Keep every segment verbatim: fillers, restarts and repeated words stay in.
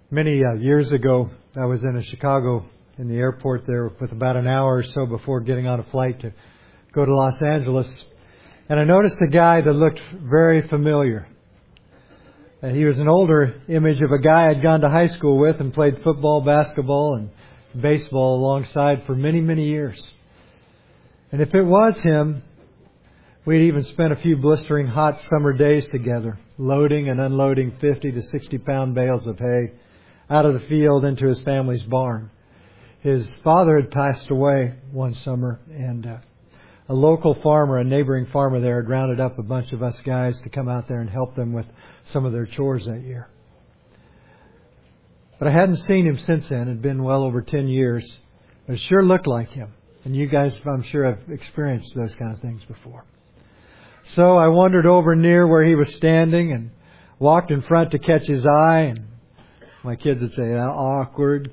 Many uh, years ago, I was in a Chicago in the airport there with about an hour or so before getting on a flight to go to Los Angeles. And I noticed a guy that looked very familiar. And he was an older image of a guy I'd gone to high school with and played football, basketball, and baseball alongside for many, many years. And if it was him, we'd even spent a few blistering hot summer days together, loading and unloading fifty to sixty pound bales of hay out of the field into his family's barn. His father had passed away one summer, and uh, a local farmer, a neighboring farmer there, had rounded up a bunch of us guys to come out there and help them with some of their chores that year. But I hadn't seen him since then. It had been well over ten years. But it sure looked like him. And you guys, I'm sure, have experienced those kind of things before. So I wandered over near where he was standing and walked in front to catch his eye. And my kids would say, awkward.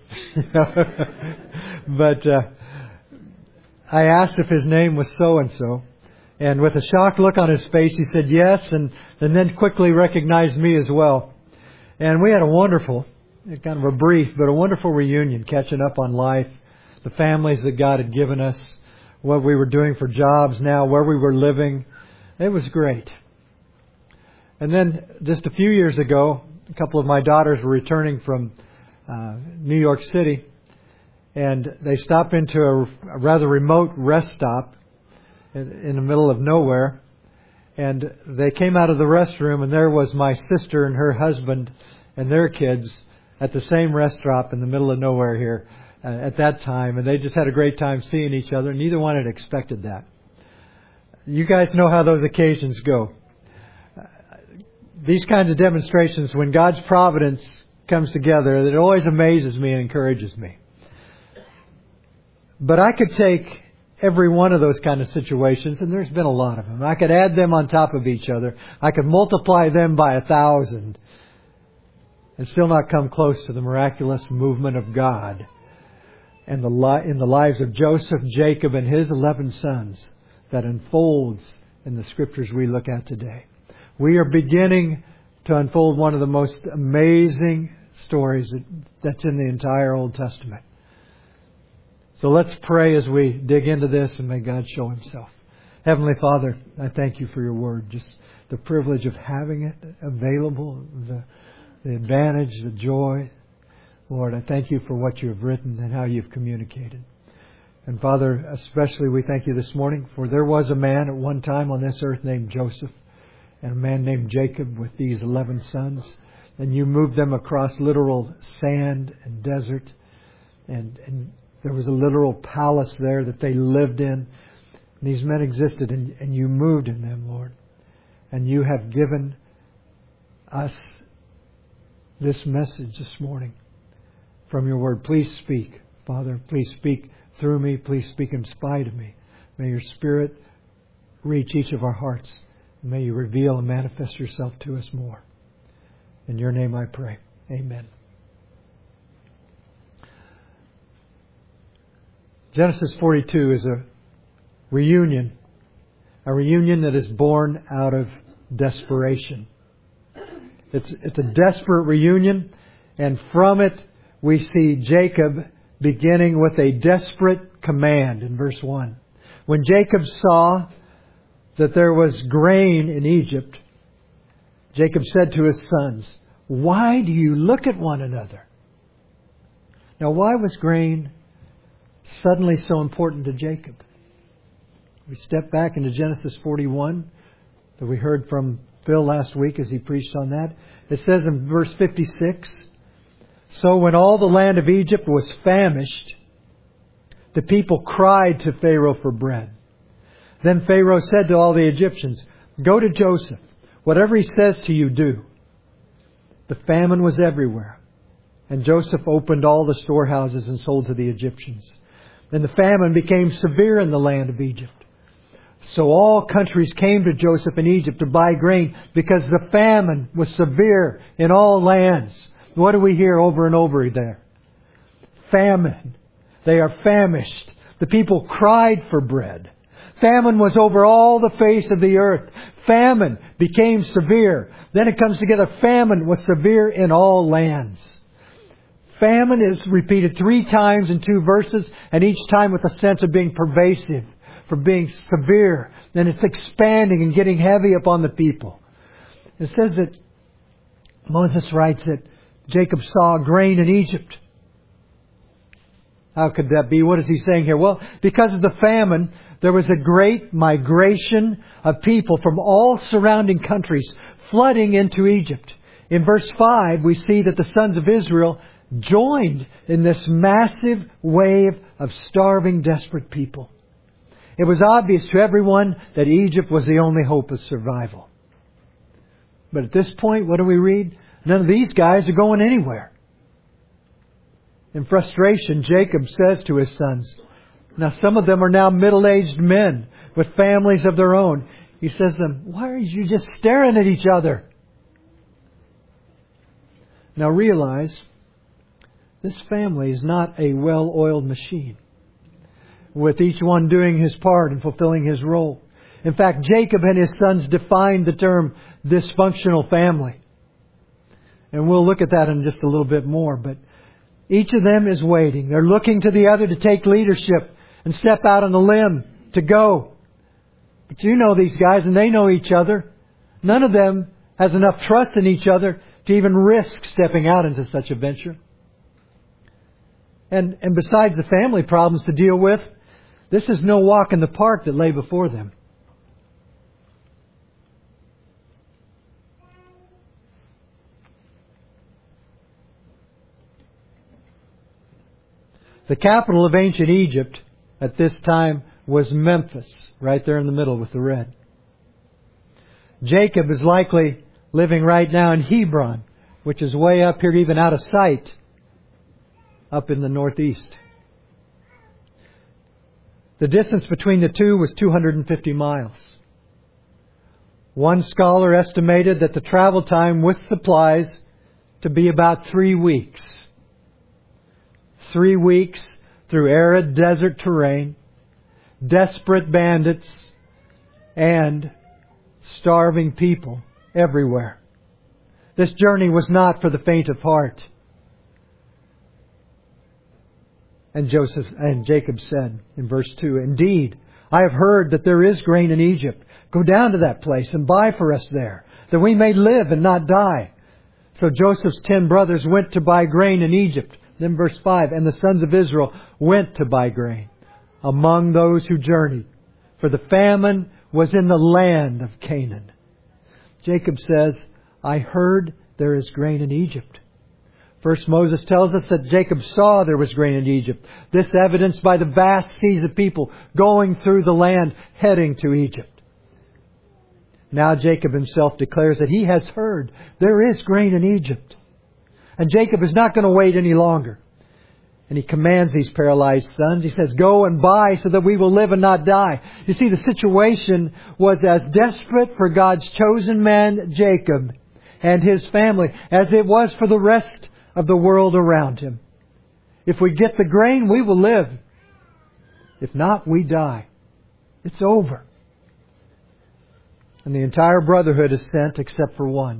But uh, I asked if his name was so-and-so. And with a shocked look on his face, he said yes, and, and then quickly recognized me as well. And we had a wonderful, kind of a brief, but a wonderful reunion, catching up on life, the families that God had given us, what we were doing for jobs now, where we were living. It was great. And then just a few years ago, a couple of my daughters were returning from uh, New York City, and they stopped into a, a rather remote rest stop in, in the middle of nowhere. And they came out of the restroom, and there was my sister and her husband and their kids at the same rest stop in the middle of nowhere here uh, at that time. And they just had a great time seeing each other. Neither one had expected that. You guys know how those occasions go. These kinds of demonstrations, when God's providence comes together, it always amazes me and encourages me. But I could take every one of those kind of situations, and there's been a lot of them. I could add them on top of each other. I could multiply them by a thousand and still not come close to the miraculous movement of God and the li- in the lives of Joseph, Jacob, and his eleven sons that unfolds in the Scriptures we look at today. We are beginning to unfold one of the most amazing stories that, that's in the entire Old Testament. So let's pray as we dig into this, and may God show Himself. Heavenly Father, I thank You for Your Word. Just the privilege of having it available, the, the advantage, the joy. Lord, I thank You for what You have written and how You've communicated. And Father, especially we thank You this morning, for there was a man at one time on this earth named Joseph, and a man named Jacob with these eleven sons. And You moved them across literal sand and desert. And, and there was a literal palace there that they lived in. And these men existed, and, and You moved in them, Lord. And You have given us this message this morning from Your Word. Please speak, Father. Please speak through me. Please speak in spite of me. May Your Spirit reach each of our hearts. May You reveal and manifest Yourself to us more. In Your name I pray. Amen. Genesis forty-two is a reunion. A reunion that is born out of desperation. It's, it's a desperate reunion. And from it we see Jacob beginning with a desperate command in verse one. When Jacob saw that there was grain in Egypt, Jacob said to his sons, "Why do you look at one another?" Now, why was grain suddenly so important to Jacob? We step back into Genesis forty-one that we heard from Phil last week as he preached on that. It says in verse fifty-six, "So when all the land of Egypt was famished, the people cried to Pharaoh for bread. Then Pharaoh said to all the Egyptians, 'Go to Joseph. Whatever he says to you, do.' The famine was everywhere. And Joseph opened all the storehouses and sold to the Egyptians. And the famine became severe in the land of Egypt. So all countries came to Joseph in Egypt to buy grain because the famine was severe in all lands." What do we hear over and over there? Famine. They are famished. The people cried for bread. Famine was over all the face of the earth. Famine became severe. Then it comes together. Famine was severe in all lands. Famine is repeated three times in two verses, and each time with a sense of being pervasive, for being severe. Then it's expanding and getting heavy upon the people. It says that Moses writes that Jacob saw grain in Egypt. How could that be? What is he saying here? Well, because of the famine, there was a great migration of people from all surrounding countries flooding into Egypt. In verse five, we see that the sons of Israel joined in this massive wave of starving, desperate people. It was obvious to everyone that Egypt was the only hope of survival. But at this point, what do we read? None of these guys are going anywhere. In frustration, Jacob says to his sons, now some of them are now middle-aged men with families of their own. He says to them, why are you just staring at each other? Now realize, this family is not a well-oiled machine, with each one doing his part and fulfilling his role. In fact, Jacob and his sons defined the term dysfunctional family. And we'll look at that in just a little bit more. But each of them is waiting. They're looking to the other to take leadership and step out on the limb to go. But you know these guys and they know each other. None of them has enough trust in each other to even risk stepping out into such a venture. And, and besides the family problems to deal with, this is no walk in the park that lay before them. The capital of ancient Egypt at this time was Memphis, right there in the middle with the red. Jacob is likely living right now in Hebron, which is way up here, even out of sight, up in the northeast. The distance between the two was two hundred fifty miles. One scholar estimated that the travel time with supplies to be about three weeks. Three weeks through arid desert terrain, desperate bandits, and starving people everywhere. This journey was not for the faint of heart. And Joseph and Jacob said in verse two, indeed, I have heard that there is grain in Egypt. Go down to that place and buy for us there, that we may live and not die. So Joseph's ten brothers went to buy grain in Egypt. Then verse five, and the sons of Israel went to buy grain among those who journeyed, for the famine was in the land of Canaan. Jacob says, I heard there is grain in Egypt. First, Moses tells us that Jacob saw there was grain in Egypt. This evidenced by the vast seas of people going through the land, heading to Egypt. Now Jacob himself declares that he has heard there is grain in Egypt. And Jacob is not going to wait any longer. And he commands these paralyzed sons. He says, go and buy so that we will live and not die. You see, the situation was as desperate for God's chosen man, Jacob, and his family, as it was for the rest of the world around him. If we get the grain, we will live. If not, we die. It's over. And the entire brotherhood is sent except for one.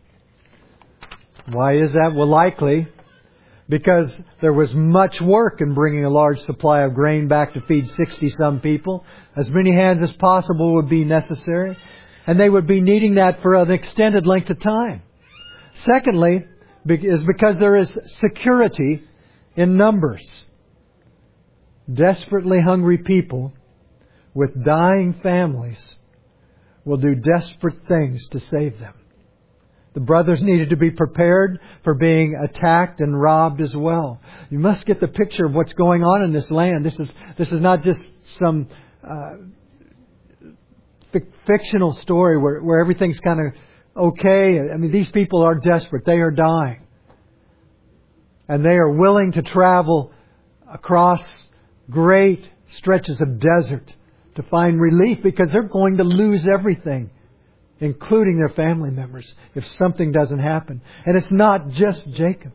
Why is that? Well, likely because there was much work in bringing a large supply of grain back to feed sixty-some people. As many hands as possible would be necessary. And they would be needing that for an extended length of time. Secondly, is because there is security in numbers. Desperately hungry people with dying families will do desperate things to save them. The brothers needed to be prepared for being attacked and robbed as well. You must get the picture of what's going on in this land. This is this is not just some uh, fic- fictional story where, where everything's kind of okay. I mean, these people are desperate. They are dying. And they are willing to travel across great stretches of desert to find relief because they're going to lose everything, including their family members, if something doesn't happen. And it's not just Jacob.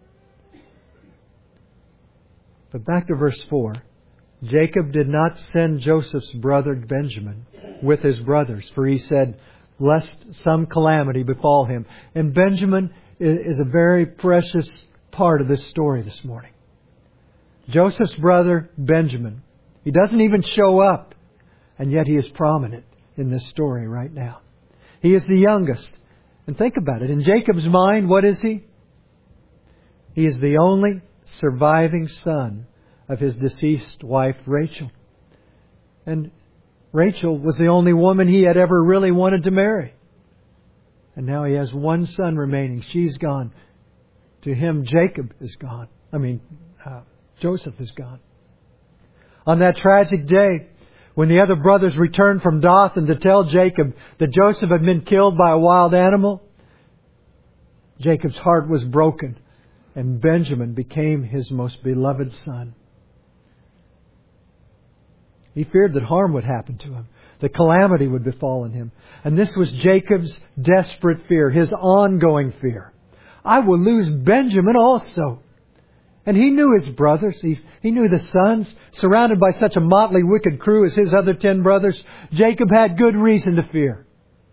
But back to verse four. Jacob did not send Joseph's brother Benjamin with his brothers, for he said, lest some calamity befall him. And Benjamin is a very precious part of this story this morning. Joseph's brother, Benjamin. He doesn't even show up, and yet he is prominent in this story right now. He is the youngest. And think about it. In Jacob's mind, what is he? He is the only surviving son of his deceased wife, Rachel. And Rachel was the only woman he had ever really wanted to marry. And now he has one son remaining. She's gone. To him, Jacob is gone. I mean, uh, Joseph is gone. On that tragic day, when the other brothers returned from Dothan to tell Jacob that Joseph had been killed by a wild animal, Jacob's heart was broken, and Benjamin became his most beloved son. He feared that harm would happen to him, that calamity would befall him. And this was Jacob's desperate fear, his ongoing fear. I will lose Benjamin also. And he knew his brothers. He, he knew the sons. Surrounded by such a motley, wicked crew as his other ten brothers, Jacob had good reason to fear.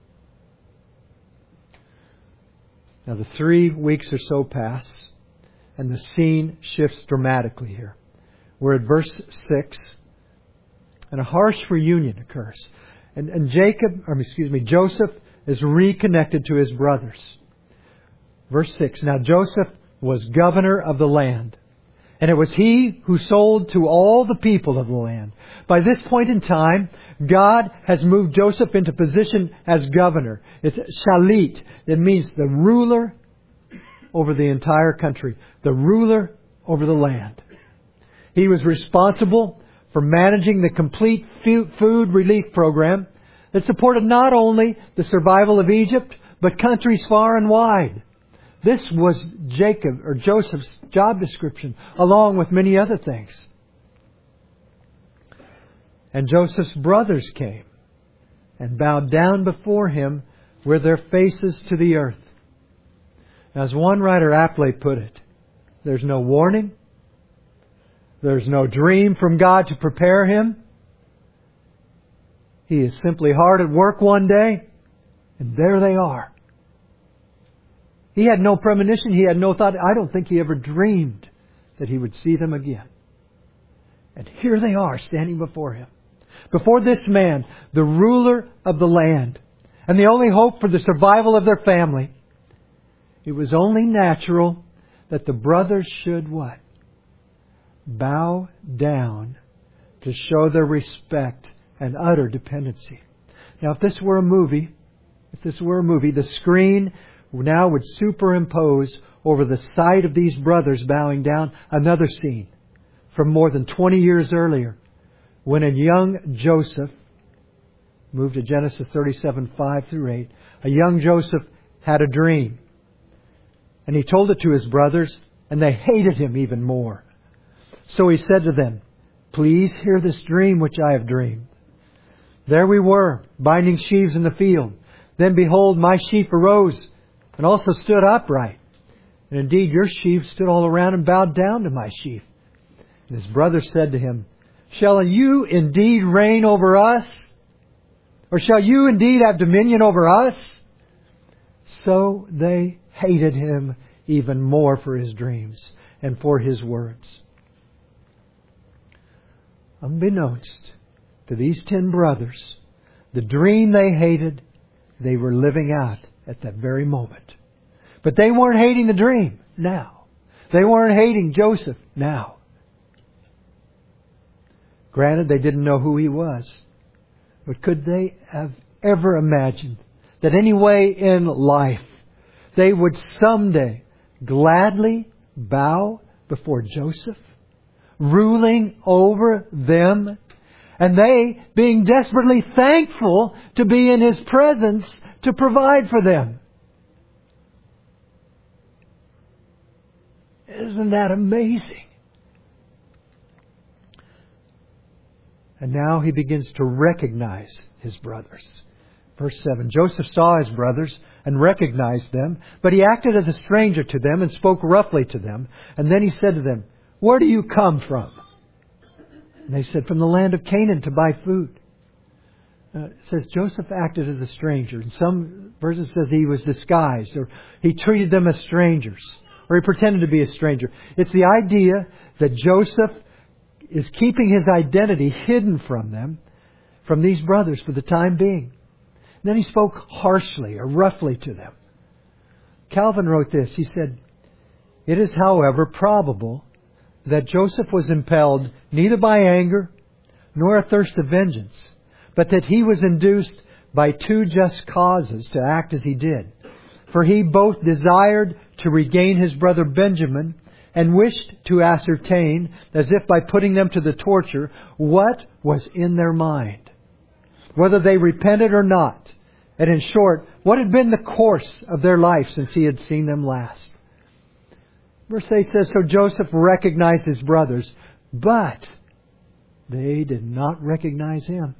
Now the three weeks or so pass, and the scene shifts dramatically here. We're at verse six, and a harsh reunion occurs. And, and Jacob, or excuse me, Joseph is reconnected to his brothers. Verse six, now Joseph was governor of the land, and it was he who sold to all the people of the land. By this point in time, God has moved Joseph into position as governor. It's shalit. It means the ruler over the entire country, the ruler over the land. He was responsible for managing the complete food relief program that supported not only the survival of Egypt, but countries far and wide. This was Jacob or Joseph's job description, along with many other things. And Joseph's brothers came and bowed down before him with their faces to the earth. As one writer aptly put it, there's no warning. There's no dream from God to prepare him. He is simply hard at work one day, and there they are. He had no premonition. He had no thought. I don't think he ever dreamed that he would see them again. And here they are standing before him. Before this man, the ruler of the land, and the only hope for the survival of their family. It was only natural that the brothers should what? Bow down to show their respect and utter dependency. Now, if this were a movie, if this were a movie, the screen now would superimpose over the sight of these brothers bowing down another scene from more than twenty years earlier, when a young Joseph, moved to Genesis thirty-seven, five through eight, a young Joseph had a dream. And he told it to his brothers, and they hated him even more. So he said to them, please hear this dream which I have dreamed. There we were, binding sheaves in the field. Then behold, my sheep arose and also stood upright. And indeed, your sheep stood all around and bowed down to my sheep. And his brother said to him, shall you indeed reign over us? Or shall you indeed have dominion over us? So they hated him even more for his dreams and for his words. Unbeknownst to these ten brothers, the dream they hated, they were living out at that very moment. But they weren't hating the dream now. They weren't hating Joseph now. Granted, they didn't know who he was. But could they have ever imagined that any way in life they would someday gladly bow before Joseph, ruling over them, and they being desperately thankful to be in his presence to provide for them? Isn't that amazing? And now he begins to recognize his brothers. Verse seven, Joseph saw his brothers and recognized them, but he acted as a stranger to them and spoke roughly to them. And then he said to them, where do you come from? And they said, from the land of Canaan to buy food. Uh, it says Joseph acted as a stranger. In some verses it says he was disguised, or he treated them as strangers, or he pretended to be a stranger. It's the idea that Joseph is keeping his identity hidden from them, from these brothers for the time being. And then he spoke harshly or roughly to them. Calvin wrote this. He said, "It is, however, probable that Joseph was impelled neither by anger nor a thirst of vengeance, but that he was induced by two just causes to act as he did. For he both desired to regain his brother Benjamin and wished to ascertain, as if by putting them to the torture, what was in their mind, whether they repented or not, and in short, what had been the course of their life since he had seen them last." Verse eight says, "So Joseph recognized his brothers, but they did not recognize him."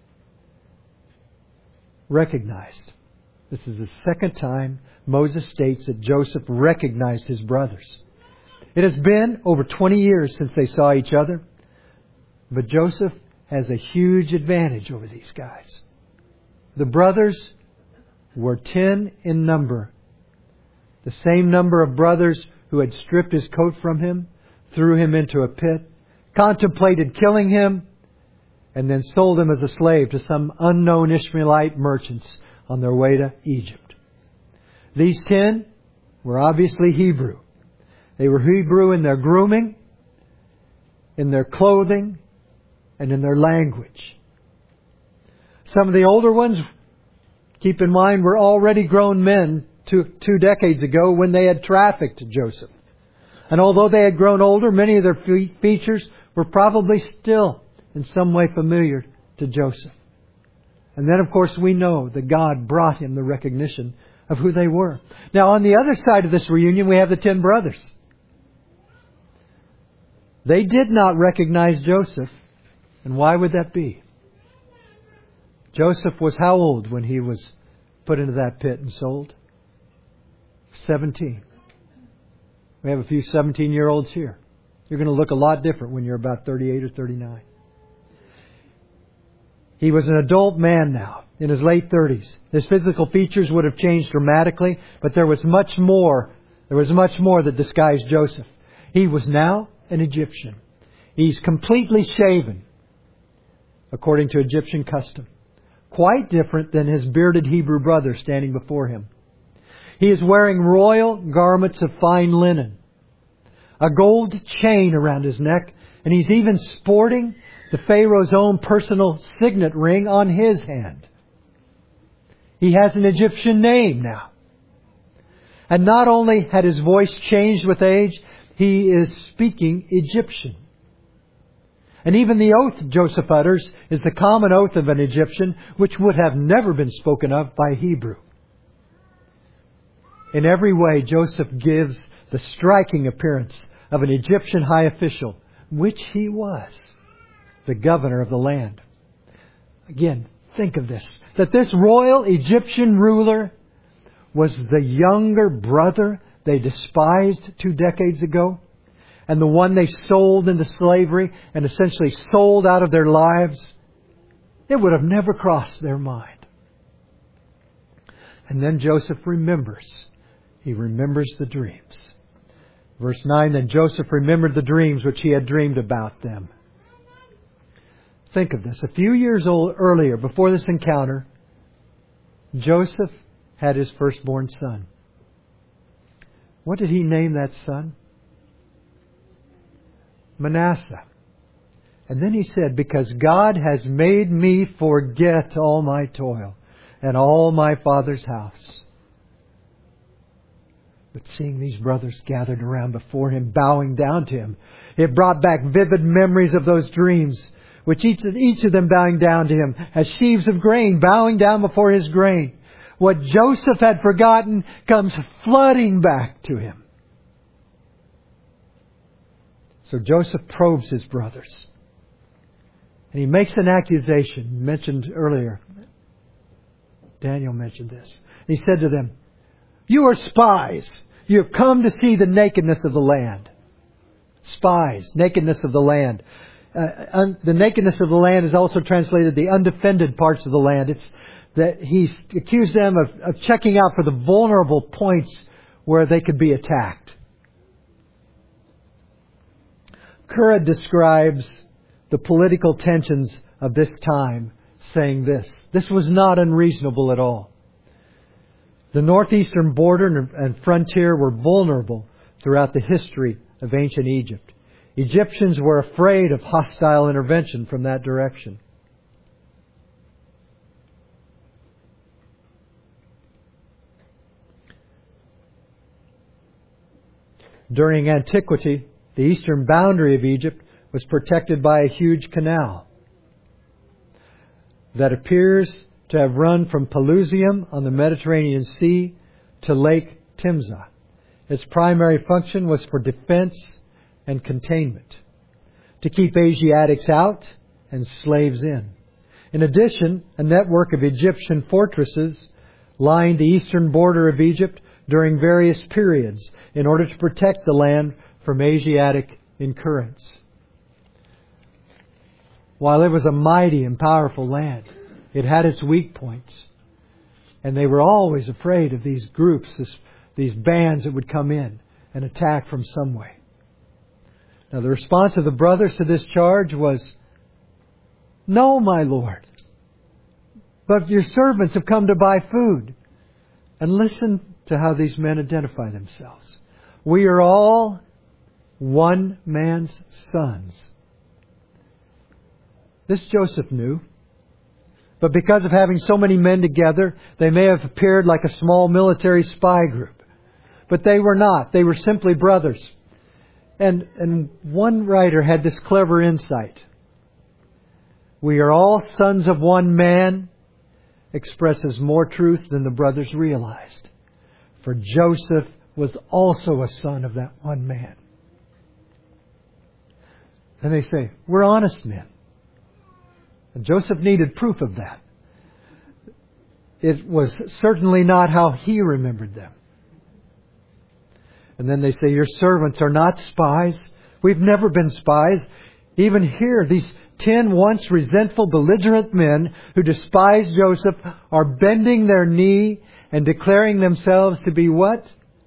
Recognized. This is the second time Moses states that Joseph recognized his brothers. It has been over twenty years since they saw each other, but Joseph has a huge advantage over these guys. The brothers were ten in number. The same number of brothers who had stripped his coat from him, threw him into a pit, contemplated killing him, and then sold him as a slave to some unknown Ishmaelite merchants on their way to Egypt. These ten were obviously Hebrew. They were Hebrew in their grooming, in their clothing, and in their language. Some of the older ones, keep in mind, were already grown men two, two decades ago when they had trafficked Joseph. And although they had grown older, many of their fe- features were probably still in some way familiar to Joseph. And then, of course, we know that God brought him the recognition of who they were. Now, on the other side of this reunion, we have the ten brothers. They did not recognize Joseph. And why would that be? Joseph was how old when he was put into that pit and sold? seventeen. We have a few seventeen-year-olds here. You're going to look a lot different when you're about thirty-eight or thirty-nine. He was an adult man now, in his late thirties. His physical features would have changed dramatically, but there was much more. There was much more that disguised Joseph. He was now an Egyptian. He's completely shaven, according to Egyptian custom. Quite different than his bearded Hebrew brother standing before him. He is wearing royal garments of fine linen, a gold chain around his neck, and he's even sporting the Pharaoh's own personal signet ring on his hand. He has an Egyptian name now. And not only had his voice changed with age, he is speaking Egyptian. And even the oath Joseph utters is the common oath of an Egyptian, which would have never been spoken of by a Hebrew. In every way, Joseph gives the striking appearance of an Egyptian high official, which he was, the governor of the land. Again, think of this, that this royal Egyptian ruler was the younger brother they despised two decades ago, and the one they sold into slavery and essentially sold out of their lives. It would have never crossed their mind. And then Joseph remembers. He remembers the dreams. Verse nine, then Joseph remembered the dreams which he had dreamed about them. Think of this. A few years old, earlier, before this encounter, Joseph had his firstborn son. What did he name that son? Manasseh. And then he said, because God has made me forget all my toil and all my father's house. But seeing these brothers gathered around before him, bowing down to him, it brought back vivid memories of those dreams, which each of, each of them bowing down to him as sheaves of grain, bowing down before his grain. What Joseph had forgotten comes flooding back to him. So Joseph probes his brothers. And he makes an accusation mentioned earlier. Daniel mentioned this. He said to them, you are spies. You have come to see the nakedness of the land. Spies, nakedness of the land. Uh, un, the nakedness of the land is also translated the undefended parts of the land. It's that he's accused them of, of checking out for the vulnerable points where they could be attacked. Currid describes the political tensions of this time, saying this: this was not unreasonable at all. The northeastern border and frontier were vulnerable throughout the history of ancient Egypt. Egyptians were afraid of hostile intervention from that direction. During antiquity, the eastern boundary of Egypt was protected by a huge canal that appears to have run from Pelusium on the Mediterranean Sea to Lake Timsah. Its primary function was for defense and containment, to keep Asiatics out and slaves in. In addition, a network of Egyptian fortresses lined the eastern border of Egypt during various periods in order to protect the land from Asiatic incurrents. While it was a mighty and powerful land, it had its weak points. And they were always afraid of these groups, this, these bands that would come in and attack from some way. Now the response of the brothers to this charge was, "No, my lord, but your servants have come to buy food." And listen to how these men identify themselves. "We are all one man's sons." This Joseph knew. But because of having so many men together, they may have appeared like a small military spy group. But they were not. They were simply brothers. And, and one writer had this clever insight. "We are all sons of one man," expresses more truth than the brothers realized. For Joseph was also a son of that one man. And they say, "We're honest men." And Joseph needed proof of that. It was certainly not how he remembered them. And then they say, "Your servants are not spies. We've never been spies." Even here, these ten once resentful, belligerent men who despised Joseph are bending their knee and declaring themselves to be what?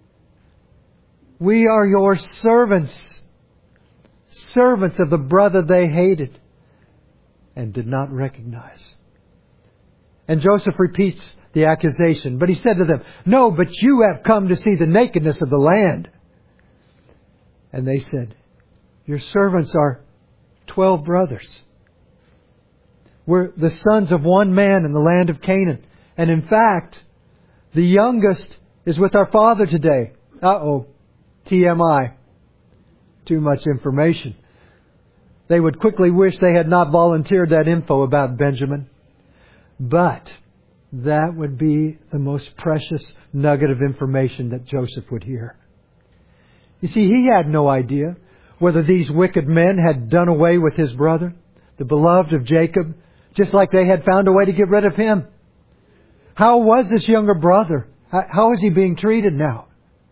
"We are your servants." Servants of the brother they hated and did not recognize. And Joseph repeats the accusation. But he said to them, "No, but you have come to see the nakedness of the land." And they said, "Your servants are twelve brothers. We're the sons of one man in the land of Canaan. And in fact, the youngest is with our father today." Uh-oh. T M I. Too much information. They would quickly wish they had not volunteered that info about Benjamin. But that would be the most precious nugget of information that Joseph would hear. You see, he had no idea whether these wicked men had done away with his brother, the beloved of Jacob, just like they had found a way to get rid of him. How was this younger brother? How is he being treated now?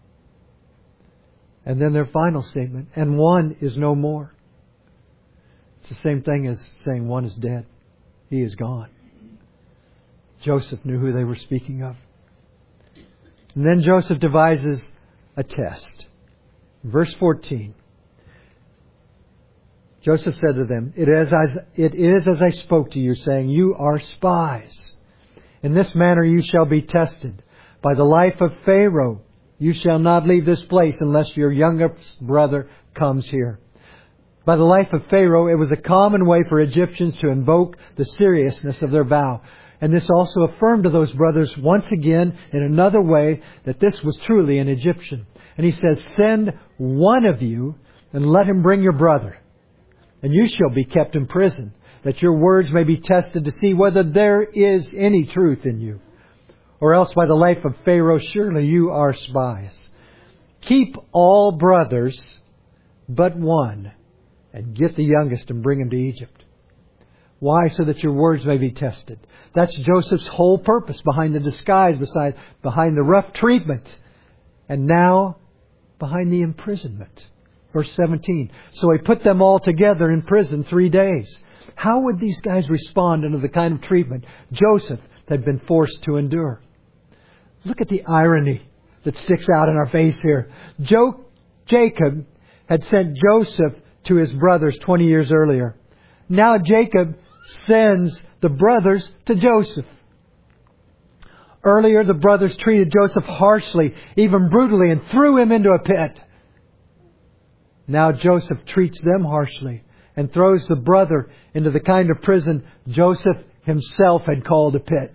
And then their final statement, "And one is no more." It's the same thing as saying one is dead. He is gone. Joseph knew who they were speaking of. And then Joseph devises a test. Verse fourteen. Joseph said to them, it is, as, it is as I spoke to you, saying, "You are spies. In this manner you shall be tested. By the life of Pharaoh, you shall not leave this place unless your youngest brother comes here." By the life of Pharaoh, it was a common way for Egyptians to invoke the seriousness of their vow. And this also affirmed to those brothers once again in another way that this was truly an Egyptian. And he says, "Send one of you and let him bring your brother. And you shall be kept in prison, that your words may be tested to see whether there is any truth in you. Or else by the life of Pharaoh, surely you are spies. Keep all brothers but one, and get the youngest and bring him to Egypt." Why? So that your words may be tested. That's Joseph's whole purpose behind the disguise, beside, behind the rough treatment, and now behind the imprisonment. Verse seventeen. "So he put them all together in prison three days." How would these guys respond under the kind of treatment Joseph had been forced to endure? Look at the irony that sticks out in our face here. Jo- Jacob had sent Joseph to his brothers twenty years earlier. Now Jacob sends the brothers to Joseph. Earlier, the brothers treated Joseph harshly, even brutally, and threw him into a pit. Now Joseph treats them harshly and throws the brother into the kind of prison Joseph himself had called a pit.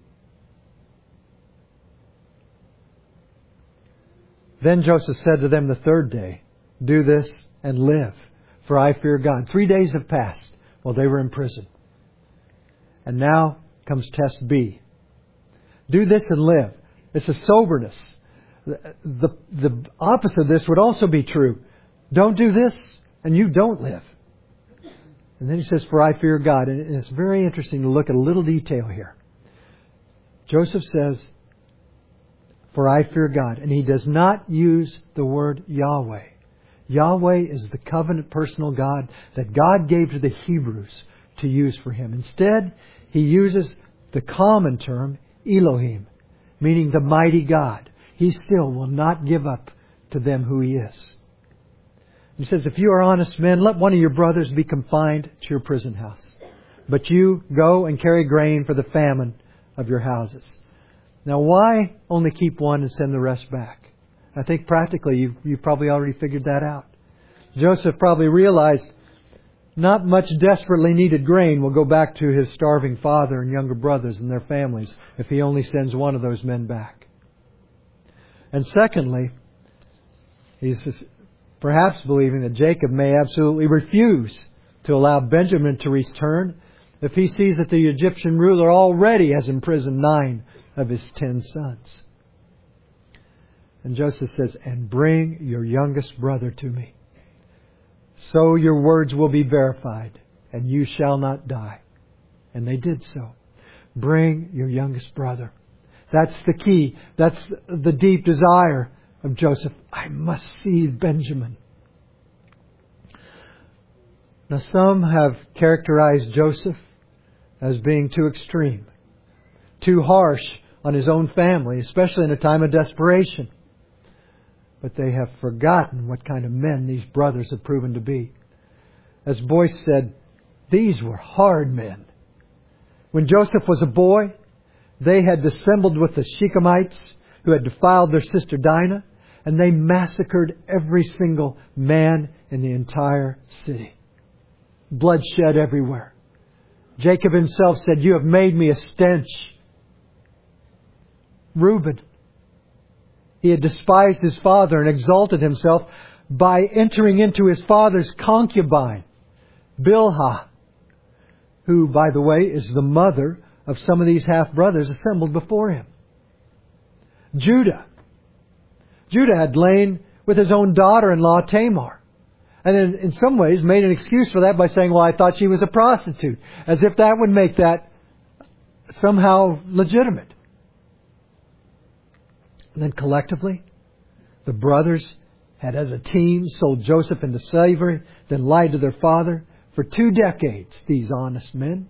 Then Joseph said to them the third day, "Do this and live, for I fear God." Three days have passed while they were in prison. And now comes test B. Do this and live. It's a soberness. The, the, the opposite of this would also be true. Don't do this and you don't live. And then he says, "For I fear God." And it's very interesting to look at a little detail here. Joseph says, "For I fear God." And he does not use the word Yahweh. Yahweh is the covenant personal God that God gave to the Hebrews to use for Him. Instead, he uses the common term Elohim, meaning the mighty God. He still will not give up to them who He is. He says, "If you are honest men, let one of your brothers be confined to your prison house. But you go and carry grain for the famine of your houses." Now, why only keep one and send the rest back? I think practically you've, you've probably already figured that out. Joseph probably realized not much desperately needed grain will go back to his starving father and younger brothers and their families if he only sends one of those men back. And secondly, he's perhaps believing that Jacob may absolutely refuse to allow Benjamin to return if he sees that the Egyptian ruler already has imprisoned nine of his ten sons. And Joseph says, "And bring your youngest brother to me. So your words will be verified, and you shall not die." And they did so. Bring your youngest brother. That's the key. That's the deep desire of Joseph. I must see Benjamin. Now, some have characterized Joseph as being too extreme, too harsh on his own family, especially in a time of desperation. But they have forgotten what kind of men these brothers have proven to be. As Boyce said, these were hard men. When Joseph was a boy, they had dissembled with the Shechemites who had defiled their sister Dinah, and they massacred every single man in the entire city. Bloodshed everywhere. Jacob himself said, "You have made me a stench." Reuben, he had despised his father and exalted himself by entering into his father's concubine, Bilhah, who, by the way, is the mother of some of these half-brothers assembled before him. Judah. Judah had lain with his own daughter-in-law, Tamar. And then, in some ways, made an excuse for that by saying, "Well, I thought she was a prostitute." As if that would make that somehow legitimate. And then collectively, the brothers had as a team sold Joseph into slavery, then lied to their father for two decades, these honest men.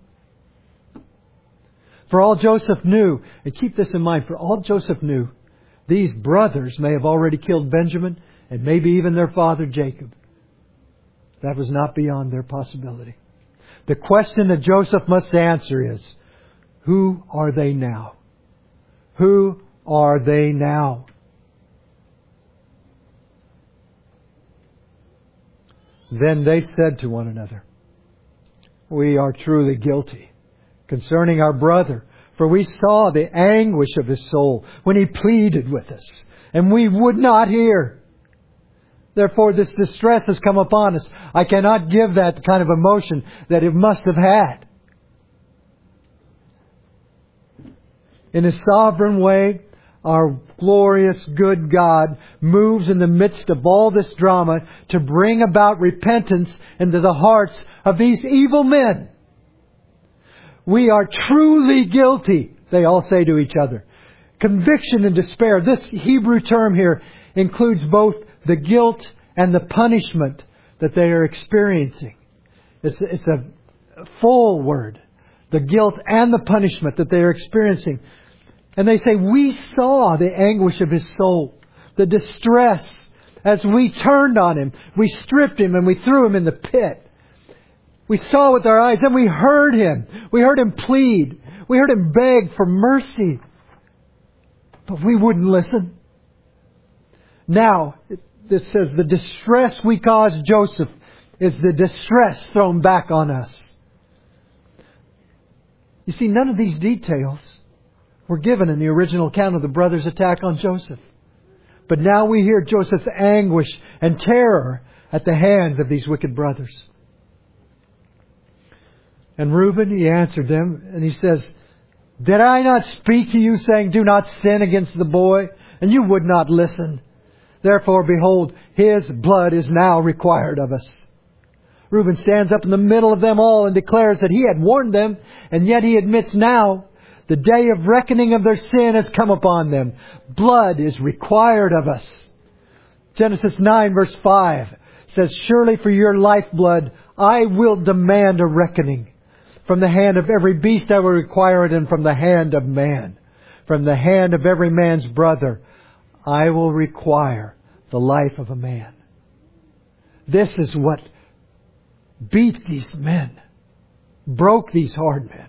For all Joseph knew, and keep this in mind, for all Joseph knew, these brothers may have already killed Benjamin and maybe even their father Jacob. That was not beyond their possibility. The question that Joseph must answer is, who are they now? Who are they now? Then they said to one another, "We are truly guilty concerning our brother, for we saw the anguish of his soul when he pleaded with us, and we would not hear. Therefore this distress has come upon us. I cannot give that kind of emotion that it must have had." In His sovereign way, our glorious, good God moves in the midst of all this drama to bring about repentance into the hearts of these evil men. "We are truly guilty," they all say to each other. Conviction and despair. This Hebrew term here includes both the guilt and the punishment that they are experiencing. It's, it's a full word. The guilt and the punishment that they are experiencing. And they say, "We saw the anguish of his soul, the distress as we turned on him. We stripped him and we threw him in the pit. We saw with our eyes and we heard him. We heard him plead. We heard him beg for mercy. But we wouldn't listen. Now, it says the distress we caused Joseph is the distress thrown back on us. You see, none of these details were given in the original account of the brothers' attack on Joseph. But now we hear Joseph's anguish and terror at the hands of these wicked brothers. And Reuben, he answered them, and he says, "Did I not speak to you, saying, 'Do not sin against the boy'? And you would not listen. Therefore, behold, his blood is now required of us." Reuben stands up in the middle of them all and declares that he had warned them, and yet he admits now the day of reckoning of their sin has come upon them. Blood is required of us. Genesis nine verse five says, "Surely for your lifeblood I will demand a reckoning. From the hand of every beast I will require it, and from the hand of man. From the hand of every man's brother I will require the life of a man." This is what beat these men, broke these hard men.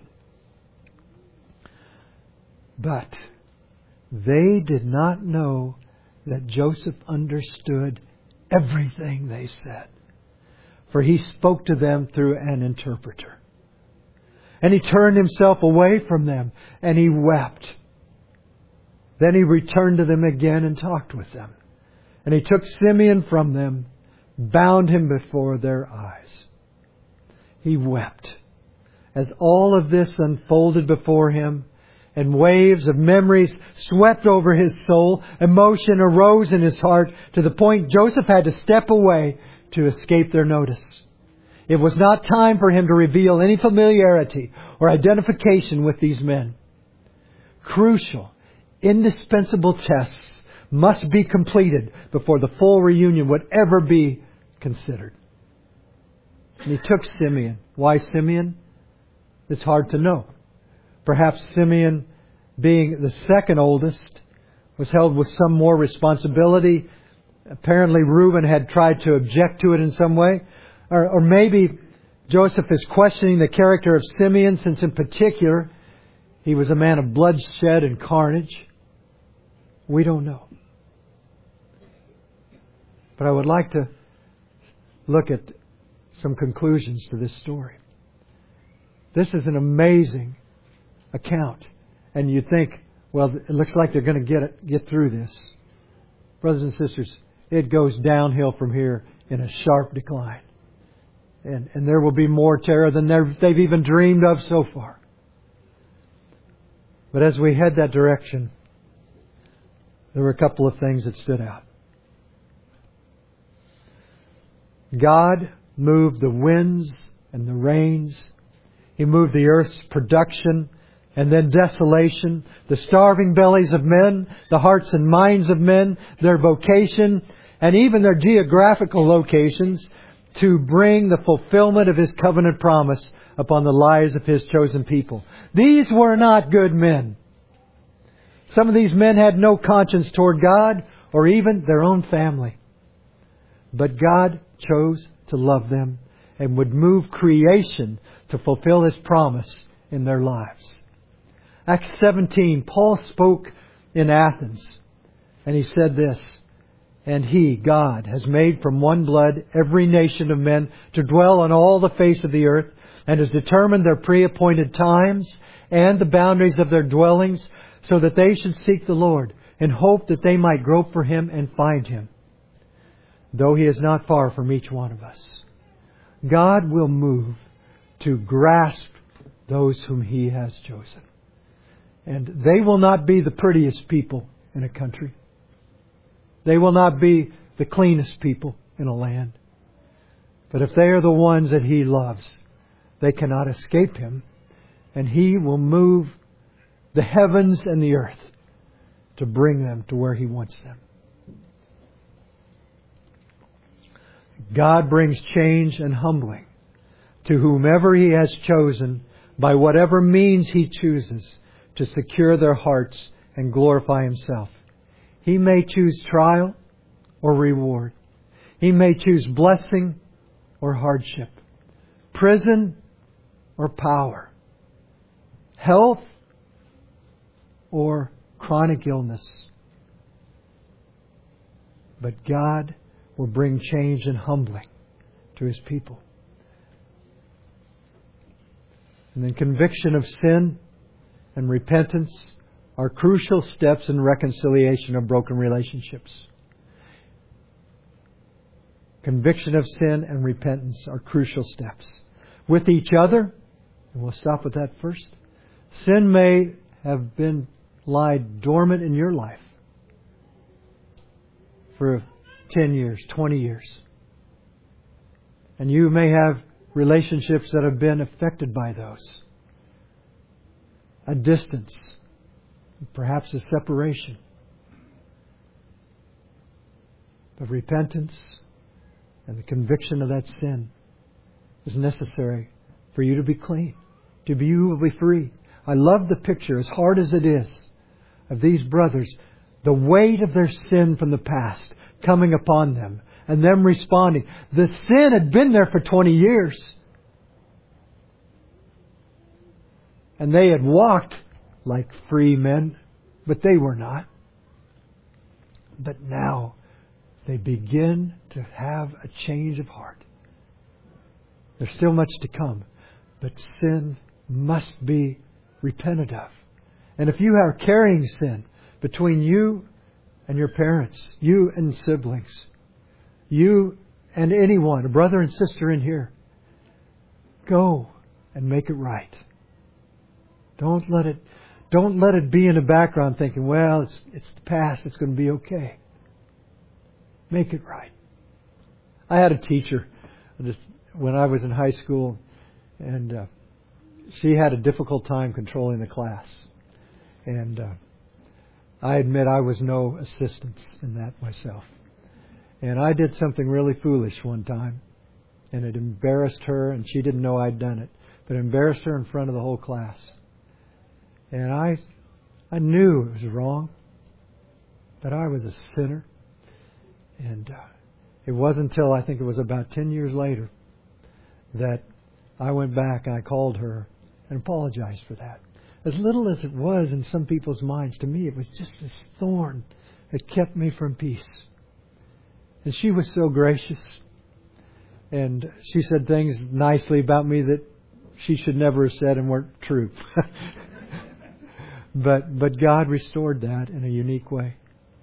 But they did not know that Joseph understood everything they said, for he spoke to them through an interpreter. And he turned himself away from them, and he wept. Then he returned to them again and talked with them. And he took Simeon from them, bound him before their eyes. He wept as all of this unfolded before him, and waves of memories swept over his soul. Emotion arose in his heart to the point Joseph had to step away to escape their notice. It was not time for him to reveal any familiarity or identification with these men. Crucial, indispensable tests must be completed before the full reunion would ever be considered. And he took Simeon. Why Simeon? It's hard to know. Perhaps Simeon, being the second oldest, was held with some more responsibility. Apparently Reuben had tried to object to it in some way. Or, or maybe Joseph is questioning the character of Simeon, since in particular he was a man of bloodshed and carnage. We don't know. But I would like to look at some conclusions to this story. This is an amazing account. And you think, well, it looks like they're going to get it, get through this. Brothers and sisters, it goes downhill from here in a sharp decline. And, and there will be more terror than they've even dreamed of so far. But as we head that direction, there were a couple of things that stood out. God moved the winds and the rains. He moved the earth's production and then desolation, the starving bellies of men, the hearts and minds of men, their vocation, and even their geographical locations, to bring the fulfillment of His covenant promise upon the lives of His chosen people. These were not good men. Some of these men had no conscience toward God or even their own family. But God chose to love them and would move creation to fulfill His promise in their lives. Acts seventeen, Paul spoke in Athens, and he said this, "And He, God, has made from one blood every nation of men to dwell on all the face of the earth, and has determined their pre-appointed times and the boundaries of their dwellings, so that they should seek the Lord, and hope that they might grope for Him and find Him, though He is not far from each one of us." God will move to grasp those whom He has chosen. And they will not be the prettiest people in a country. They will not be the cleanest people in a land. But if they are the ones that He loves, they cannot escape Him. And He will move the heavens and the earth to bring them to where He wants them. God brings change and humbling to whomever He has chosen by whatever means He chooses to secure their hearts and glorify Himself. He may choose trial or reward. He may choose blessing or hardship, prison or power, health or chronic illness. But God will bring change and humbling to His people. And then conviction of sin and repentance are crucial steps in reconciliation of broken relationships. Conviction of sin and repentance are crucial steps. With each other, and we'll stop with that first, sin may have been lied dormant in your life for ten years, twenty years. And you may have relationships that have been affected by those. A distance, perhaps a separation. But repentance and the conviction of that sin is necessary for you to be clean, to be you will be free. I love the picture, as hard as it is, of these brothers, the weight of their sin from the past coming upon them and them responding. The sin had been there for twenty years. And they had walked like free men, but they were not. But now they begin to have a change of heart. There's still much to come, but sin must be repented of. And if you are carrying sin between you and your parents, you and siblings, you and anyone, a brother and sister in here, go and make it right. Don't let it, don't let it be in the background thinking, well, it's, it's the past, it's going to be okay. Make it right. I had a teacher just when I was in high school, and uh, she had a difficult time controlling the class. And uh, I admit I was no assistance in that myself. And I did something really foolish one time, and it embarrassed her, and she didn't know I'd done it, but it embarrassed her in front of the whole class. And I, I knew it was wrong, that I was a sinner. And uh, it wasn't until I think it was about ten years later that I went back and I called her and apologized for that. As little as it was in some people's minds, to me it was just this thorn that kept me from peace. And she was so gracious. And she said things nicely about me that she should never have said and weren't true. but but God restored that in a unique way.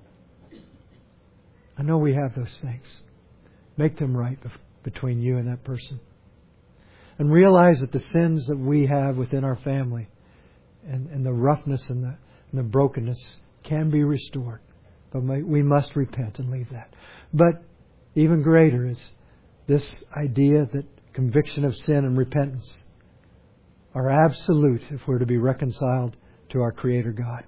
I know we have those things. Make them right between you and that person. And realize that the sins that we have within our family and, and the roughness and the, and the brokenness can be restored. But we must repent and leave that. But even greater is this idea that conviction of sin and repentance are absolute if we're to be reconciled to our Creator God.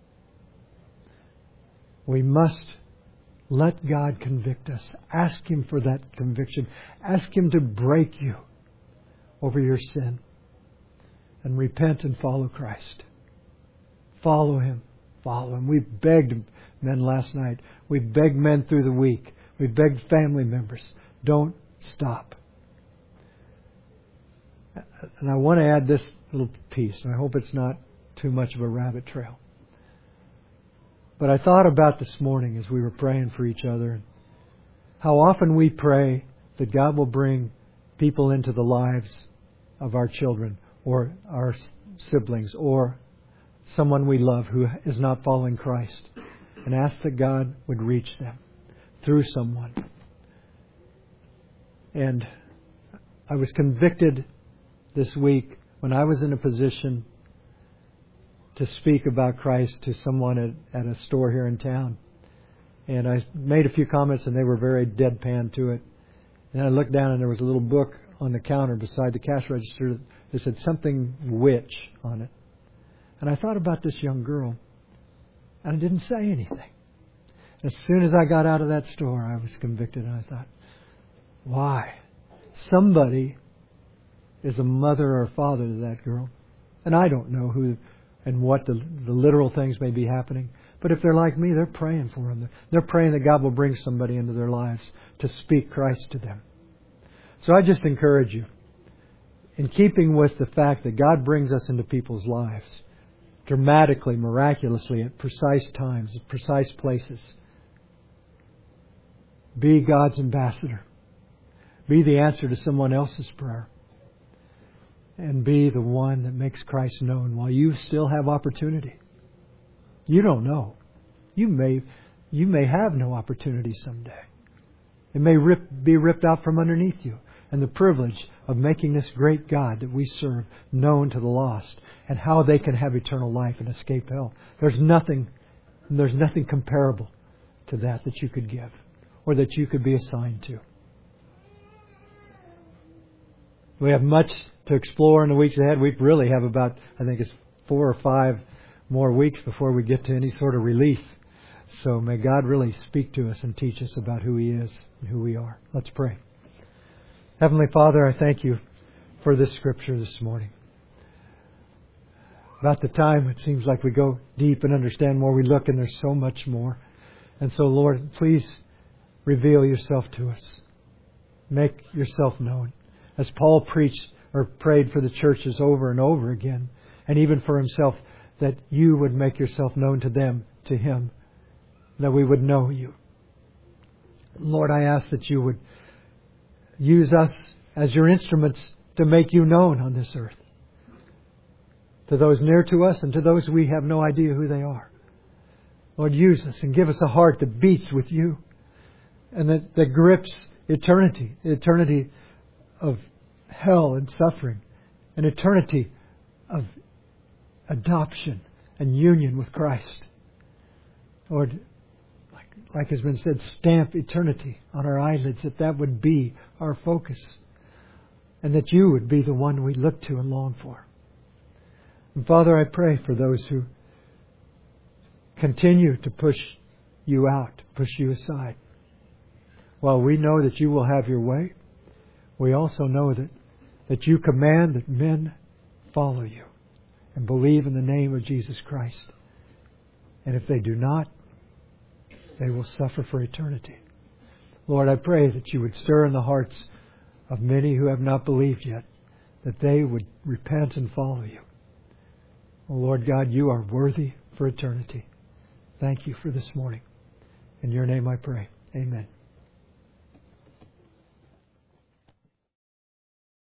We must let God convict us. Ask Him for that conviction. Ask Him to break you over your sin. And repent and follow Christ. Follow Him. Follow Him. We begged men last night. We begged men through the week. We begged family members. Don't stop. And I want to add this little piece. And I hope it's not too much of a rabbit trail. But I thought about this morning as we were praying for each other, how often we pray that God will bring people into the lives of our children or our siblings or someone we love who is not following Christ, and ask that God would reach them through someone. And I was convicted this week when I was in a position to speak about Christ to someone at, at a store here in town. And I made a few comments and they were very deadpan to it. And I looked down and there was a little book on the counter beside the cash register that said something witch on it. And I thought about this young girl and I didn't say anything. As soon as I got out of that store, I was convicted and I thought, why? Somebody is a mother or a father to that girl. And I don't know who and what the, the literal things may be happening. But if they're like me, they're praying for them. They're praying that God will bring somebody into their lives to speak Christ to them. So I just encourage you, in keeping with the fact that God brings us into people's lives, dramatically, miraculously, at precise times, at precise places, be God's ambassador. Be the answer to someone else's prayer. And be the one that makes Christ known while you still have opportunity. You don't know. You may you may have no opportunity someday. It may rip, be ripped out from underneath you. And the privilege of making this great God that we serve known to the lost, and how they can have eternal life and escape hell. There's nothing there's nothing comparable to that that you could give, or that you could be assigned to. We have much to explore in the weeks ahead. We really have about, I think it's four or five more weeks before we get to any sort of relief. So may God really speak to us and teach us about who He is and who we are. Let's pray. Heavenly Father, I thank You for this Scripture this morning. About the time it seems like we go deep and understand more, we look and there's so much more. And so, Lord, please reveal Yourself to us. Make Yourself known. As Paul preached or prayed for the churches over and over again, and even for himself, that You would make Yourself known to them, to him, that we would know You. Lord, I ask that You would use us as Your instruments to make You known on this earth, to those near to us and to those we have no idea who they are. Lord, use us and give us a heart that beats with You and that, that grips eternity, eternity of hell and suffering, an eternity of adoption and union with Christ. Lord, like, like has been said, stamp eternity on our eyelids, that that would be our focus, and that You would be the one we look to and long for. And Father, I pray for those who continue to push You out, push You aside. While we know that You will have Your way, we also know that, that You command that men follow You and believe in the name of Jesus Christ. And if they do not, they will suffer for eternity. Lord, I pray that You would stir in the hearts of many who have not believed yet, that they would repent and follow You. Oh, Lord God, You are worthy for eternity. Thank You for this morning. In Your name I pray. Amen.